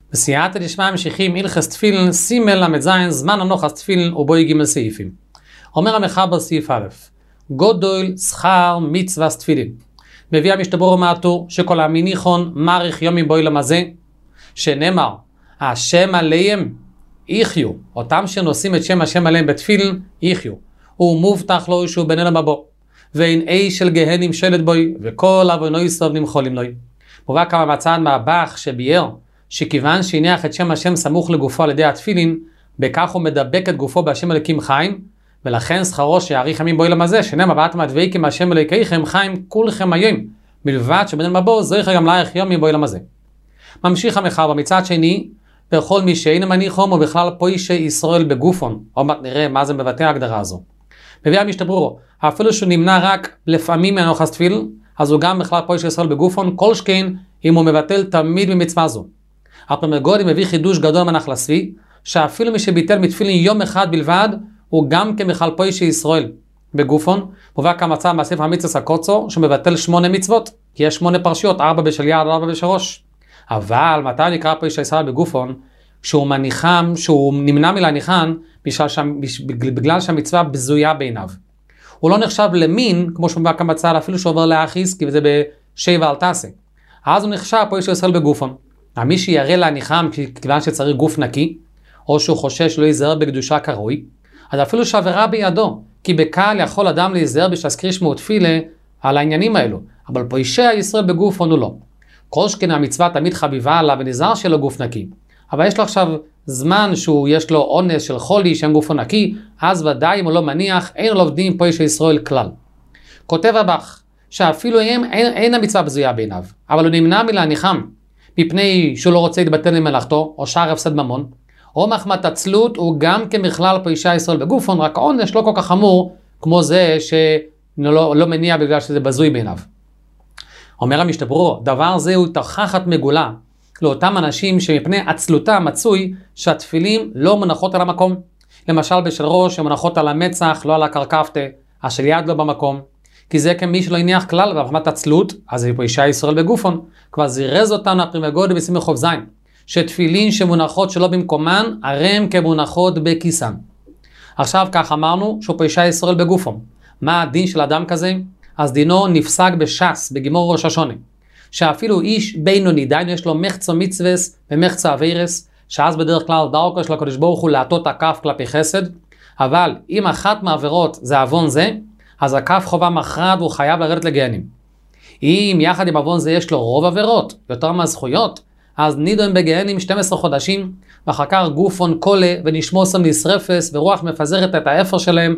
בסייעתא דשמיא ממשיכים הלכות תפילין סימן ל"ז זמן הנוחס תפילין ובו ג' סעיפים. אומר המחבר סעיף א', גודל שכר מצווה תפילין. מביא המשתברור מהטור שכל המניחון מעריך יומים בעולם הזה, שנאמר השם עליהם יחיו, אותם שנושאים את שם השם עליהם בתפילין יחיו, ומובטח לו שהוא בן אדם הבא, ואין אש של גהנם שלט בוי, וכל עוונו יסוב נמחולים לו. מובא כמה מצד מהבח שביאר שכיוון שהניח את שם השם סמוך לגופו על ידי התפילין, בכך הוא מדבק את גופו בהשם אלוקים חיים, ולכן שכרו שיאריך ימים בעולם הזה, שנאמר ואתם הדבקים השם אלוקיכם חיים כולכם היום, מלבד שבן אדם הבא זכר גם להאריך ימים בעולם הזה. ממשיך המחבר מצד שני, בכל מי שאין מניחום ובכלל פוישי ישראל בגופון, עוד מעט נראה מה זה מבטא ההגדרה הזו. מביא המשתברור, אפילו שהוא נמנע רק לפעמים מהנוחס תפילין, אז הוא גם בכלל פוישי ישראל בגופון, כל שכן אם הוא מבטל תמיד במצווה זו. הפרמגודי מביא חידוש גדול מנחל הסבי, שאפילו מי שביטל מתפילין יום אחד בלבד, הוא גם כמחל פוישי ישראל בגופון. מובא כמצא מהספר המצווה הקוצר, שמבטל 8 מצוות, כי יש 8 פרשיות, 4 בשל יד, 4 בשל ראש. אבל מתי נקרא פוישי ישראל בגופון? שהוא מניחם, שהוא נמנע מלהניחן, בגלל שהמצווה בזויה בעיניו. הוא לא נחשב למין, כמו שמובא כמצא, אפילו שעובר לאחיס, כי זה בשבע אל תעשה. אז הוא נחשב פוישי ישראל בגופון. מי שיראה להניחם כיוון שצריך גוף נקי, או שהוא חושש שלא ייזהר בקדושה כראוי, אז אפילו שעבירה בידו, כי בקל יכול אדם להיזהר בשתזכיר ותפילה על העניינים האלו, אבל פוישי ישראל בגופון הוא לא. כל שכן המצווה תמיד חביבה עליו ונזהר שלו גוף נקי, אבל יש לו עכשיו זמן שיש לו אונס של חולי שאין גופו נקי, אז ודאי אם הוא לא מניח, אין לו עובדים פוישי ישראל כלל. כותב הבח, שאפילו אין המצווה בזויה בעיניו, אבל הוא נמנע מלהניחם, מפני שהוא לא רוצה להתבטל ממלאכתו, או שער הפסד ממון, או מחמת עצלות, הוא גם כמכלל פוישי ישראל בגופון, רק העונש לא כל כך חמור, כמו זה שלא מניע בגלל שזה בזוי בעיניו. אומר המשתברור, דבר זה הוא תוכחת מגולה, לאותם אנשים שמפני עצלותם מצוי, שהתפילים לא מונחות על המקום. למשל בשל ראש, שמונחות על המצח, לא על הקרקפתה, השל יד לא במקום. כי זה כמי שלא הניח כלל ברחמת עצלות, אז זה פוישי ישראל בגופון. כבר זירז אותנו הפרימגודי בסימן חוב זין, שתפילין שמונחות שלא במקומן, הרי הם כמונחות בכיסן. עכשיו כך אמרנו שהוא פוישי ישראל בגופון. מה הדין של אדם כזה? אז דינו נפסק בש"ס, בגימור ראש השונה. שאפילו איש בינוני, דיינו יש לו מחצה מצווס ומחצה אבירס, שאז בדרך כלל דרכו של הקדוש ברוך הוא להטות הכף כלפי חסד, אבל אם אחת מהעבירות זה עוון זה, אז הכף חובה מכרעת והוא חייב לרדת לגיהנום. אם יחד עם עוון זה יש לו רוב עבירות, יותר מהזכויות, אז נידון בגיהנום 12 חודשים, ואחר כך גופון קולה ונשמו סם נשרפס, ורוח מפזרת את האפר שלהם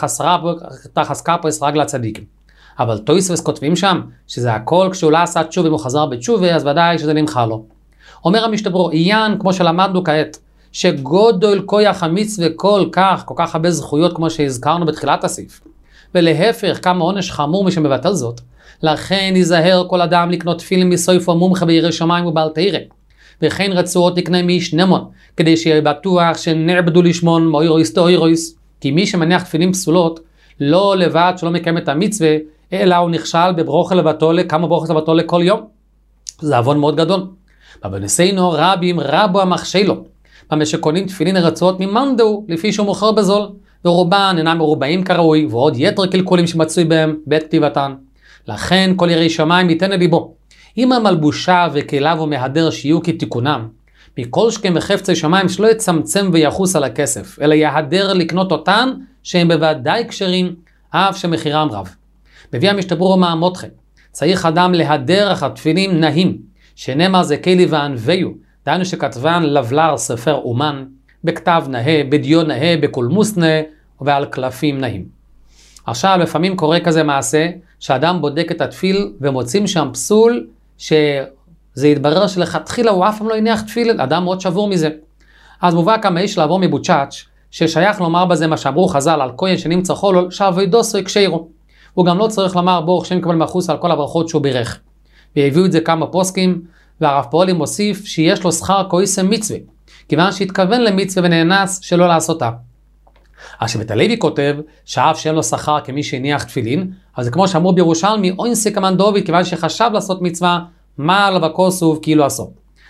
תחס קפוס רגל הצדיקים. אבל טויסבס כותבים שם, שזה הכל כשהוא לא עשה תשובה והוא חזר בתשובה, אז ודאי שזה נמחל לו. אומר המשתברור, עיין כמו שלמדנו כעת, שגודל כוח המצווה כל כך הרבה זכויות כמו שהזכרנו בתחילת הסעיף. ולהפך, כמה עונש חמור מי שמבטל זאת. לכן ייזהר כל אדם לקנות תפילין מסויפו מומחה בירא שמיים ובעל תורה. וכן רצועות לקנה מאיש נמון, כדי שיהיה בטוח שנעבדו לשמון מאוירויס תאוירויס. כי מי שמניח תפילין פסולות, לא לבד שלא מקיים את המצווה, אלא הוא נכשל בברוכה לבטולה, כמה ברוכות לבטולה כל יום. זה עוון מאוד גדול. בבנסינו רבים רבו המחשלו. במה שקונים תפילין רצועות ממנדו, לפי שהוא מוכר בזול. ורובן אינם מרובעים כראוי, ועוד יתר קלקולים שמצוי בהם בעת כתיבתן. לכן כל יראי שמיים ייתן לליבו. אם המלבושה וכליו ומהדר שיהיו כתיקונם, מכל שכם וחפצי שמיים שלא יצמצם ויחוס על הכסף, אלא יהדר לקנות אותן שהם בוודאי כשרים, אף שמחירם רב. מביא המשתברור מהמותכם, צריך אדם להדר אחת תפילין נהים, שנאמר זה כלי וענוויו, דהיינו שכתבן לבלר ספר אומן, בכתב נאה, בדיון נאה, בקולמוס נאה, ועל קלפים נאים. עכשיו לפעמים קורה כזה מעשה, שאדם בודק את התפיל ומוצאים שם פסול, שזה יתברר שלכתחילה הוא אף פעם לא הניח תפיל, אדם מאוד שבור מזה. אז מובא כמה איש לעבור מבוצ'אץ', ששייך לומר בזה מה שאמרו חז"ל על כהן שנמצא חולול, שעבודו יקשרו. הוא גם לא צריך לומר ברוך שם יקבל מחוס על כל הברכות שהוא בירך. והביאו את זה כמה פוסקים, והרב פאולי מוסיף שיש לו שכר כויסם מצווה, כיוון שהתכוון למצווה ונאנס שלא לעשותה. השבט הלוי כותב שאף שאין לו שכר כמי שהניח תפילין, אז זה כמו שאמרו בירושלמי, אוינסי כמן דוד, כיוון שחשב לעשות מצווה, מה עליו הכוסוב כאילו עשו.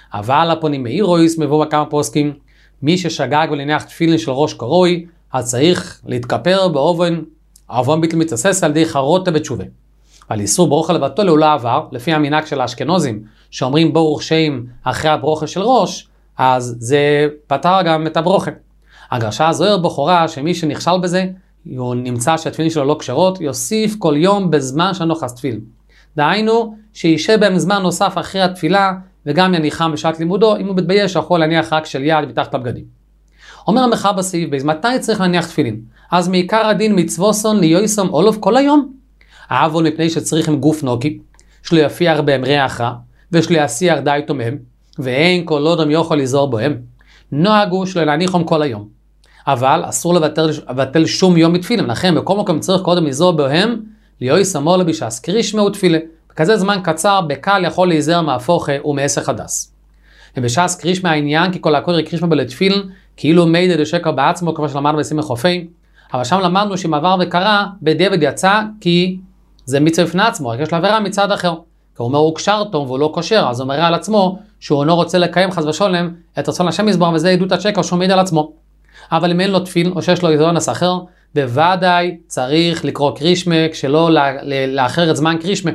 אבל הפונים מאירויס מבוא בכמה פוסקים, מי ששגג ולהניח תפילין של ראש קרוי, אז צריך להתכפר בעוון ביטל מתסס על ידי חרוטה בתשובה. על איסור ברוכה לבטל הוא לא עבר, לפי המנהג של האשכנוזים, שאומרים ברוך שם אחרי הברוכה של ראש, אז זה פתר גם את הברוכה. הגרשה הזוהר בחורה שמי שנכשל בזה, הוא נמצא שהתפילין שלו לא כשרות, יוסיף כל יום בזמן שנוחס תפיל. דהיינו, שישב בהם זמן נוסף אחרי התפילה, וגם יניחם בשעת לימודו, אם הוא מתבייש, יכול להניח רק של יד מתחת לבגדים. אומר המחבר בסעיף, מתי צריך להניח תפילין? אז מעיקר הדין מצווסון ליועסום אולוב כל היום. העוון מפני שצריך עם גוף נוקי, שלו יפיח בהם ריח רע, ושלו יסיח די תומם, ואין כל אדם יכול לזור בהם. נוהגו שלו להניחם כל היום. אבל אסור לבטל שום יום מתפילה, לכן בכל מקום צריך קודם לזור בהם, ליועסום אולוב בשעס קרישמה ותפילה. בכזה זמן קצר, בקל יכול להיזהר מהפוכה ומעסק הדס. ובשעס קרישמה העניין, כי כל הקורא קרישמה בלתפילין, כאילו מידע דשקר בעצמו, כמו שלמדנו בסימן חופי, אבל שם למדנו שאם עבר וקרה, בדיעבד יצא, כי זה מצווה בפני עצמו, רק יש לו עבירה מצד אחר. כי הוא אומר, הוא קשר טוב והוא לא קושר, אז הוא אומר על עצמו, שהוא אינו רוצה לקיים חס ושלום את רצון השם יזבח, וזה עדות השקר שהוא מעיד על עצמו. אבל אם אין לו תפיל, או שיש לו אונס אחר, בוודאי צריך לקרוא קרישמה, כשלא לאחר את זמן קרישמה.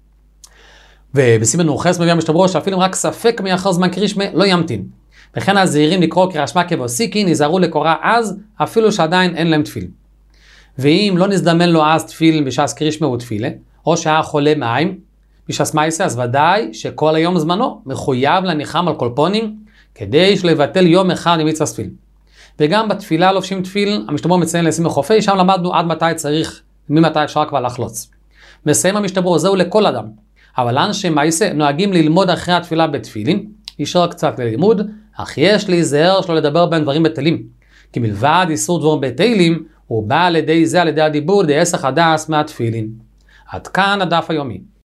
ובסימן נוחס מביא המשתברו, שאפילו רק ספק מאחר זמן קרישמה, לא ימתין. וכן הזהירים לקרוא קריאה שמע כבוסיקין, נזהרו לקורא אז, אפילו שעדיין אין להם תפיל. ואם לא נזדמן לו אז תפיל בשעס קרישמה ותפילה, או שהיה חולה מים, בשעס מייסה, אז ודאי שכל היום זמנו מחויב להניחם על כל פונים, כדי שלבטל יום אחד ממצווה תפיל. וגם בתפילה לובשים תפיל, המשתברו מציין לשים החופי, שם למדנו עד מתי צריך, ממתי אפשר כבר לחלוץ. מסיים המשתברו, זהו לכל אדם. אבל אנשי מייסה נוהגים ללמוד אחרי התפילה בתפילין, ישר קצת ללימוד, אך יש להיזהר שלא לדבר בין דברים בטלים. כי מלבד איסור דברים בטלים, הוא בא על ידי זה, על ידי הדיבור, די עסק הדס מהתפילין. עד כאן הדף היומי.